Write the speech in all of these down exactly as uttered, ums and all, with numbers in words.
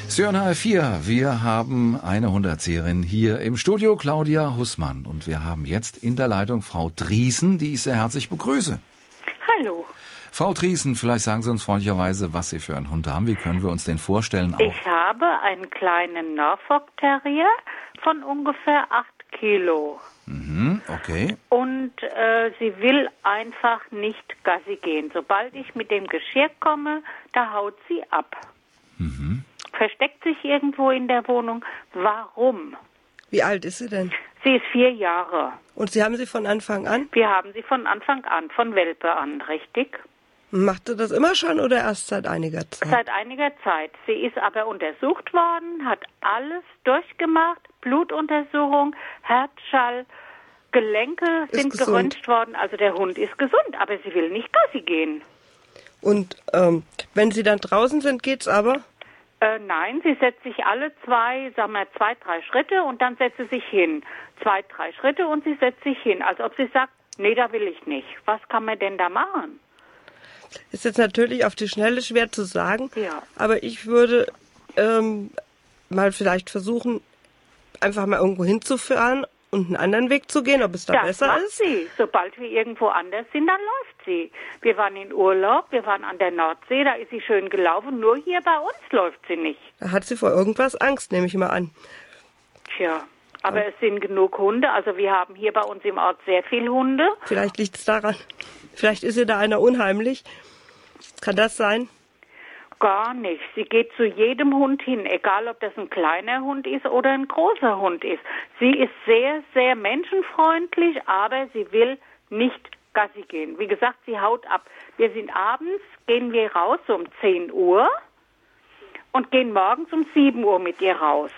Sie hören H F vier. Wir haben eine Hunderzieherin hier im Studio, Claudia Hussmann. Und wir haben jetzt in der Leitung Frau Driesen, die ich sehr herzlich begrüße. Hallo. Frau Driesen, vielleicht sagen Sie uns freundlicherweise, was Sie für einen Hund haben. Wie können wir uns den vorstellen? Auch? Ich habe einen kleinen Norfolk Terrier von ungefähr acht Kilo. Mhm, okay. Und äh, sie will einfach nicht Gassi gehen. Sobald ich mit dem Geschirr komme, da haut sie ab. Mhm. Versteckt sich irgendwo in der Wohnung. Warum? Wie alt ist sie denn? Sie ist vier Jahre. Und Sie haben sie von Anfang an? Wir haben sie von Anfang an, von Welpe an, richtig? Machte das immer schon oder erst seit einiger Zeit? Seit einiger Zeit. Sie ist aber untersucht worden, hat alles durchgemacht, Blutuntersuchung, Herzschall, Gelenke Ist sind gesund. geröntgt worden. Also der Hund ist gesund, aber sie will nicht Gassi gehen. Und ähm, wenn Sie dann draußen sind, geht's aber? Äh, nein, sie setzt sich alle zwei, sagen wir, zwei, drei Schritte und dann setzt sie sich hin. Zwei, drei Schritte und sie setzt sich hin. Als ob sie sagt, nee, da will ich nicht. Was kann man denn da machen? Ist jetzt natürlich auf die Schnelle schwer zu sagen, Ja. aber ich würde ähm, mal vielleicht versuchen, einfach mal irgendwo hinzufahren und einen anderen Weg zu gehen, ob es da Das besser macht ist. sie. Sobald wir irgendwo anders sind, dann läuft sie. Wir waren in Urlaub, wir waren an der Nordsee, da ist sie schön gelaufen. Nur hier bei uns läuft sie nicht. Da hat sie vor irgendwas Angst, nehme ich mal an. Tja, aber es sind genug Hunde. Also wir haben hier bei uns im Ort sehr viele Hunde. Vielleicht liegt es daran. Vielleicht ist ihr da einer unheimlich. Kann das sein? Gar nicht. Sie geht zu jedem Hund hin, egal ob das ein kleiner Hund ist oder ein großer Hund ist. Sie ist sehr, sehr menschenfreundlich, aber sie will nicht Gassi gehen. Wie gesagt, sie haut ab. Wir sind abends, gehen wir raus um zehn Uhr und gehen morgens um sieben Uhr mit ihr raus.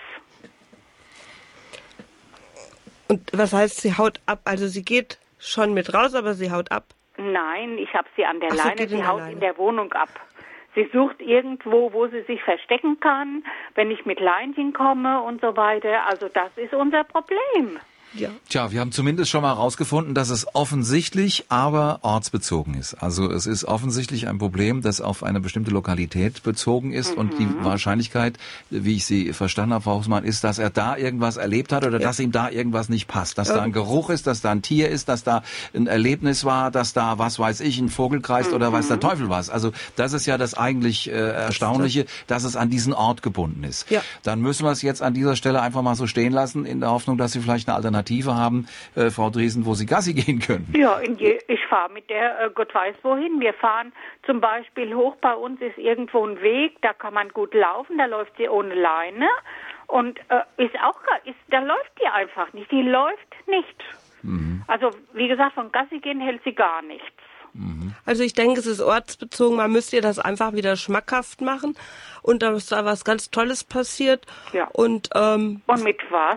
Und was heißt, sie haut ab? Also sie geht schon mit raus, aber sie haut ab? Nein, ich habe sie an der Ach, sie Leine, geht in sie der haut Leine. in der Wohnung ab. Sie sucht irgendwo, wo sie sich verstecken kann, wenn ich mit Leinchen komme und so weiter. Also das ist unser Problem. Ja. Tja, wir haben zumindest schon mal herausgefunden, dass es offensichtlich, aber ortsbezogen ist. Also es ist offensichtlich ein Problem, das auf eine bestimmte Lokalität bezogen ist. Mhm. Und die Wahrscheinlichkeit, wie ich Sie verstanden habe, Frau Hussmann, ist, dass er da irgendwas erlebt hat oder ja. dass ihm da irgendwas nicht passt. Dass ähm. da ein Geruch ist, dass da ein Tier ist, dass da ein Erlebnis war, dass da, was weiß ich, ein Vogel kreist mhm. oder weiß der Teufel was. Also das ist ja das eigentlich äh, Erstaunliche, dass es an diesen Ort gebunden ist. Ja. Dann müssen wir es jetzt an dieser Stelle einfach mal so stehen lassen, in der Hoffnung, dass Sie vielleicht eine Alternative haben, äh, Frau Driesen, wo Sie Gassi gehen können. Ja, in je, ich fahre mit der äh, Gott weiß wohin. Wir fahren zum Beispiel hoch, bei uns ist irgendwo ein Weg, da kann man gut laufen, da läuft sie ohne Leine und äh, ist auch, ist, da läuft die einfach nicht, die läuft nicht. Mhm. Also wie gesagt, von Gassi gehen hält sie gar nichts. Also ich denke, es ist ortsbezogen, man müsste ihr das einfach wieder schmackhaft machen und da ist da was ganz Tolles passiert. Ja. Und, ähm, und mit was?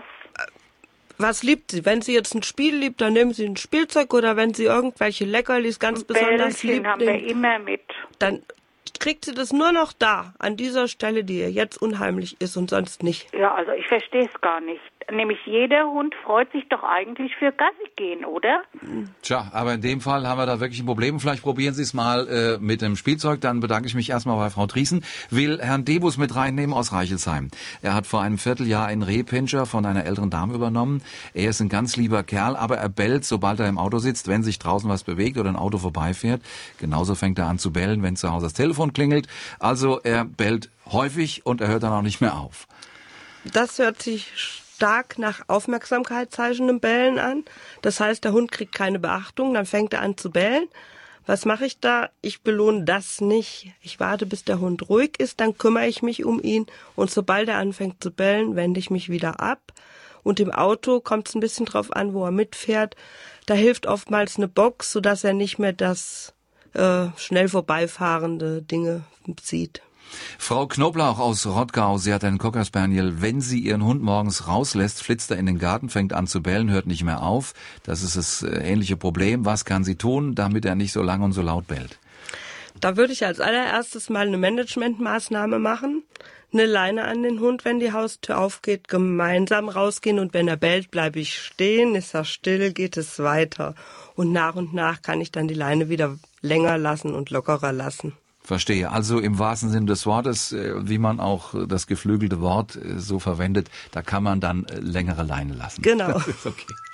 Was liebt sie? Wenn sie jetzt ein Spiel liebt, dann nehmen sie ein Spielzeug oder wenn sie irgendwelche Leckerlis ganz ein besonders Bällchen liebt, haben wir immer mit. Dann kriegt sie das nur noch da, an dieser Stelle, die ihr jetzt unheimlich ist und sonst nicht. Ja, also ich verstehe es gar nicht. Nämlich jeder Hund freut sich doch eigentlich für Gassi gehen, oder? Tja, aber in dem Fall haben wir da wirklich ein Problem. Vielleicht probieren Sie es mal äh, mit dem Spielzeug. Dann bedanke ich mich erstmal bei Frau Driesen. Will Herrn Debus mit reinnehmen aus Reichelsheim. Er hat vor einem Vierteljahr einen Rehpinscher von einer älteren Dame übernommen. Er ist ein ganz lieber Kerl, aber er bellt, sobald er im Auto sitzt, wenn sich draußen was bewegt oder ein Auto vorbeifährt. Genauso fängt er an zu bellen, wenn zu Hause das Telefon klingelt. Also er bellt häufig und er hört dann auch nicht mehr auf. Das hört sich stark nach aufmerksamkeitsheischendem Bellen an. Das heißt, der Hund kriegt keine Beachtung, dann fängt er an zu bellen. Was mache ich da? Ich belohne das nicht. Ich warte, bis der Hund ruhig ist, dann kümmere ich mich um ihn und sobald er anfängt zu bellen, wende ich mich wieder ab. Und im Auto kommt es ein bisschen drauf an, wo er mitfährt. Da hilft oftmals eine Box, sodass er nicht mehr das äh, schnell vorbeifahrende Dinge sieht. Frau Knoblauch aus Rottgau, sie hat einen Cocker Spaniel. Wenn sie ihren Hund morgens rauslässt, flitzt er in den Garten, fängt an zu bellen, hört nicht mehr auf. Das ist das ähnliche Problem. Was kann sie tun, damit er nicht so lang und so laut bellt? Da würde ich als allererstes mal eine Managementmaßnahme machen. Eine Leine an den Hund, wenn die Haustür aufgeht, gemeinsam rausgehen und wenn er bellt, bleibe ich stehen, ist er still, geht es weiter. Und nach und nach kann ich dann die Leine wieder länger lassen und lockerer lassen. Verstehe. Also im wahrsten Sinne des Wortes, wie man auch das geflügelte Wort so verwendet, da kann man dann längere Leine lassen. Genau. Okay.